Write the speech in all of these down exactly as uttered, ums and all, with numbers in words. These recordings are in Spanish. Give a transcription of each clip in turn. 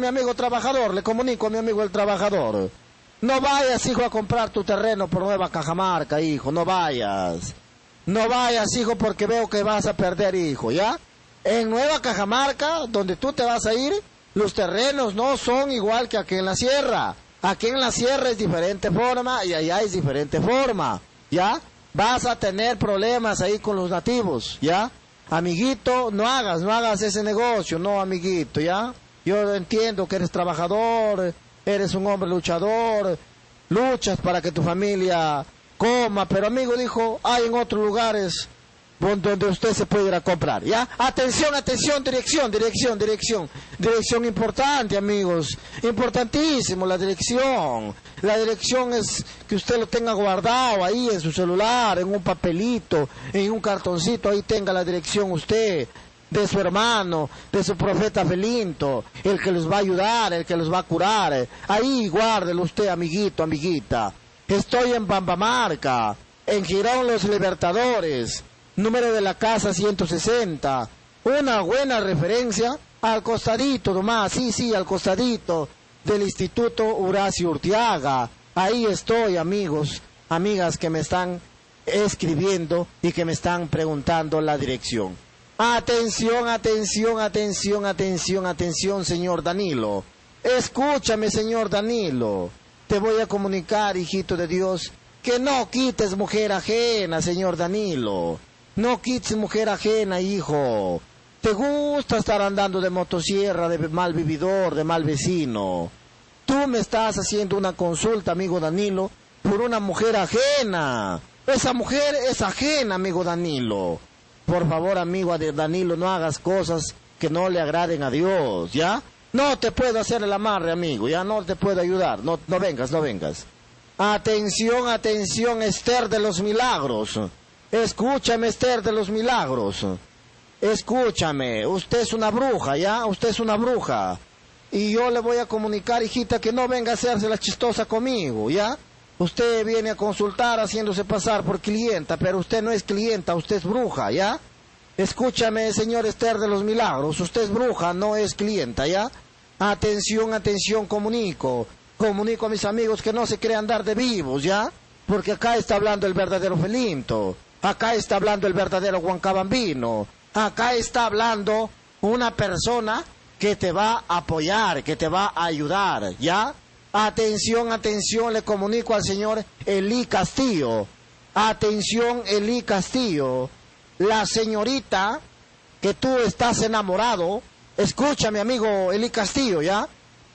Mi amigo trabajador, le comunico a mi amigo el trabajador. No vayas, hijo, a comprar tu terreno por Nueva Cajamarca, hijo, no vayas. No vayas, hijo, porque veo que vas a perder, hijo, ¿ya? En Nueva Cajamarca, donde tú te vas a ir, los terrenos no son igual que aquí en la sierra. Aquí en la sierra es diferente forma y allá es diferente forma, ¿ya? Vas a tener problemas ahí con los nativos, ¿ya? Amiguito, no hagas, no hagas ese negocio, no, amiguito, ¿ya? Yo entiendo que eres trabajador, eres un hombre luchador, luchas para que tu familia coma, pero amigo, dijo, hay en otros lugares donde usted se puede ir a comprar, ¿ya? Atención, atención, dirección, dirección, dirección, dirección importante, amigos, importantísimo la dirección. La dirección es que usted lo tenga guardado ahí en su celular, en un papelito, en un cartoncito, ahí tenga la dirección usted, de su hermano, de su profeta Felinto, el que los va a ayudar, el que los va a curar. Ahí guárdelo usted, amiguito, amiguita. Estoy en Bambamarca, en Girón Los Libertadores, número de la casa ciento sesenta, una buena referencia al costadito nomás, sí, sí, al costadito del Instituto Horacio Urtiaga. Ahí estoy, amigos, amigas que me están escribiendo y que me están preguntando la dirección. Atención, atención, atención, atención, atención, señor Danilo. Escúchame, señor Danilo. Te voy a comunicar, hijito de Dios, que no quites mujer ajena, señor Danilo. No quites mujer ajena, hijo. Te gusta estar andando de motosierra, de mal vividor, de mal vecino. Tú me estás haciendo una consulta, amigo Danilo, por una mujer ajena. Esa mujer es ajena, amigo Danilo. Por favor, amigo Danilo, no hagas cosas que no le agraden a Dios, ¿ya? No te puedo hacer el amarre, amigo, ya no te puedo ayudar. No, no vengas, no vengas. Atención, atención, Esther de los Milagros. Escúchame, Esther de los Milagros. Escúchame, usted es una bruja, ¿ya? Usted es una bruja. Y yo le voy a comunicar, hijita, que no venga a hacerse la chistosa conmigo, ¿ya? Usted viene a consultar haciéndose pasar por clienta, pero usted no es clienta, usted es bruja, ¿ya? Escúchame, señor Esther de los Milagros, usted es bruja, no es clienta, ¿ya? Atención, atención, comunico. Comunico a mis amigos que no se crean dar de vivos, ¿ya? Porque acá está hablando el verdadero Felinto. Acá está hablando el verdadero Huancabambino. Acá está hablando una persona que te va a apoyar, que te va a ayudar, ¿ya? Atención, atención, le comunico al señor Elí Castillo. Atención, Elí Castillo. La señorita que tú estás enamorado, escúchame, amigo Elí Castillo, ¿ya?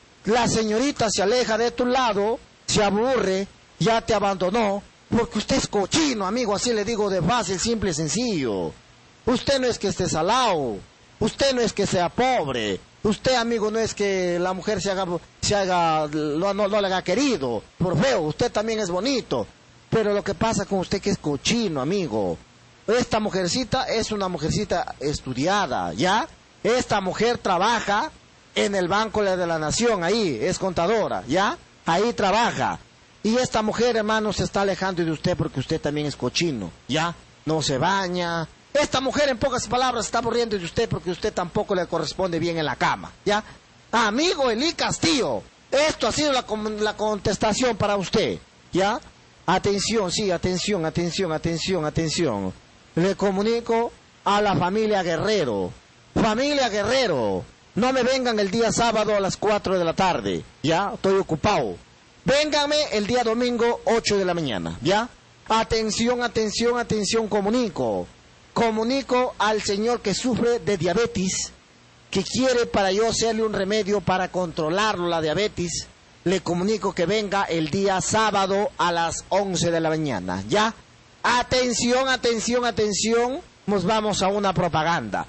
La señorita se aleja de tu lado, se aburre, ya te abandonó, porque usted es cochino, amigo, así le digo de fácil, simple y sencillo. Usted no es que esté salado, usted no es que sea pobre, usted, amigo, no es que la mujer se haga, se haga, no, no, no le haga querido, por feo, usted también es bonito, pero lo que pasa con usted que es cochino, amigo. Esta mujercita es una mujercita estudiada, ¿ya? Esta mujer trabaja en el Banco de la Nación, ahí, es contadora, ¿ya? Ahí trabaja. Y esta mujer, hermano, se está alejando de usted porque usted también es cochino, ¿ya? No se baña. Esta mujer, en pocas palabras, está aburriendo de usted porque usted tampoco le corresponde bien en la cama, ¿ya? Amigo Elí Castillo, esto ha sido la, la contestación para usted, ¿ya? Atención, sí, atención, atención, atención, atención. Le comunico a la familia Guerrero. Familia Guerrero, no me vengan el día sábado a las cuatro de la tarde, ¿ya? Estoy ocupado. Vénganme el día domingo, ocho de la mañana, ¿ya? Atención, atención, atención, comunico. Comunico al señor que sufre de diabetes, que quiere para yo hacerle un remedio para controlarlo, la diabetes. Le comunico que venga el día sábado a las once de la mañana, ¿ya? Atención, atención, atención, nos vamos a una propaganda.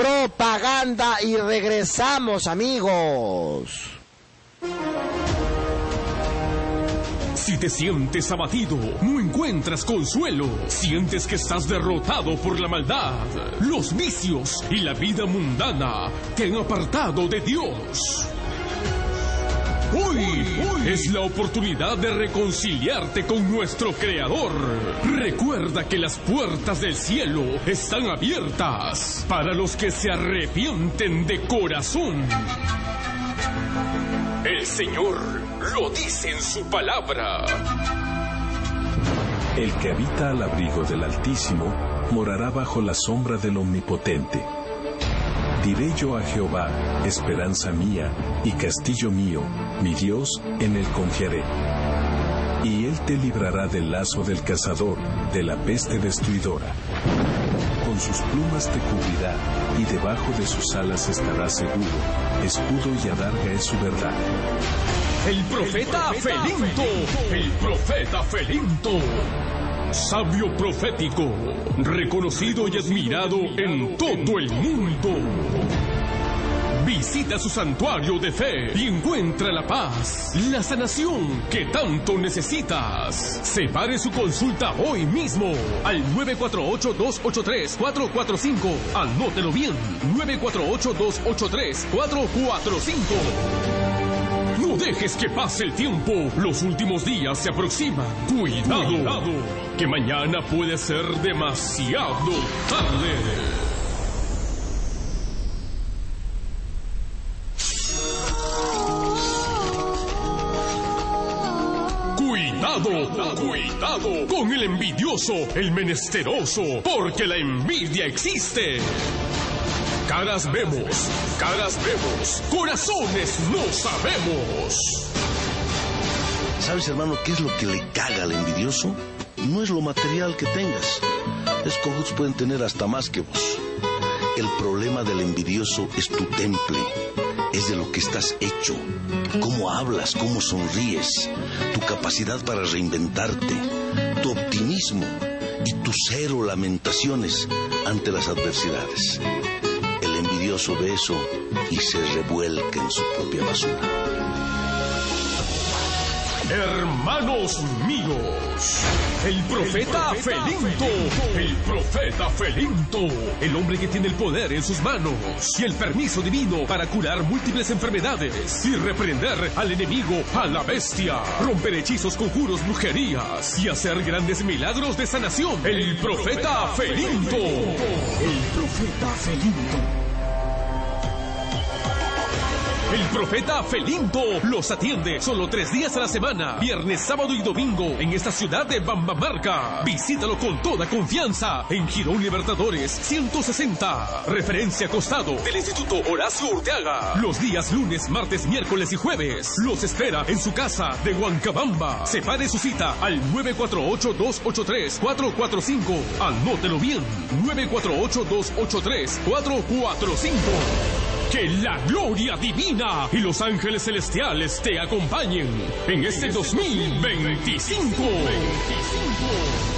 Propaganda y regresamos, amigos. Si te sientes abatido, no encuentras consuelo, sientes que estás derrotado por la maldad, los vicios y la vida mundana te han apartado de Dios. Hoy, hoy es la oportunidad de reconciliarte con nuestro Creador. Recuerda que las puertas del cielo están abiertas para los que se arrepienten de corazón. El Señor lo dice en su palabra. El que habita al abrigo del Altísimo morará bajo la sombra del Omnipotente. Diré yo a Jehová, esperanza mía y castillo mío, mi Dios, en él confiaré. Y él te librará del lazo del cazador, de la peste destruidora. Con sus plumas te cubrirá, y debajo de sus alas estarás seguro. Escudo y adarga es su verdad. El profeta, el profeta Felinto, Felinto, el profeta Felinto. Sabio profético, reconocido y admirado en todo el mundo. Visita su santuario de fe y encuentra la paz, la sanación que tanto necesitas. Separe su consulta hoy mismo al nueve cuatro ocho, dos ocho tres, cuatro cuatro cinco. Anótelo bien, nueve cuatro ocho, dos ocho tres, cuatro cuatro cinco. No dejes que pase el tiempo, los últimos días se aproximan. Cuidado, Cuidado, que mañana puede ser demasiado tarde. Cuidado, cuidado con el envidioso, el menesteroso, porque la envidia existe. Caras vemos, caras vemos, corazones no sabemos. ¿Sabes, hermano, qué es lo que le caga al envidioso? No es lo material que tengas. Los cojuts pueden tener hasta más que vos. El problema del envidioso es tu temple. Es de lo que estás hecho. Cómo hablas, cómo sonríes. Tu capacidad para reinventarte. Tu optimismo. Y tu cero lamentaciones ante las adversidades. El envidioso ve eso y se revuelca en su propia basura. Hermanos míos, el profeta Felinto, el profeta Felinto, el hombre que tiene el poder en sus manos y el permiso divino para curar múltiples enfermedades y reprender al enemigo, a la bestia, romper hechizos, conjuros, brujerías y hacer grandes milagros de sanación. El profeta Felinto, el profeta Felinto. El profeta Felinto los atiende solo tres días a la semana, viernes, sábado y domingo, en esta ciudad de Bambamarca. Visítalo con toda confianza en Girón Libertadores ciento sesenta. Referencia costado del Instituto Horacio Urteaga. Los días lunes, martes, miércoles y jueves. Los espera en su casa de Huancabamba. Separe su cita al nueve cuatro ocho, dos ocho tres, cuatro cuatro cinco. Anótelo bien, nueve cuatro ocho, dos ocho tres, cuatro cuatro cinco. Que la gloria divina y los ángeles celestiales te acompañen en este dos mil veinticinco.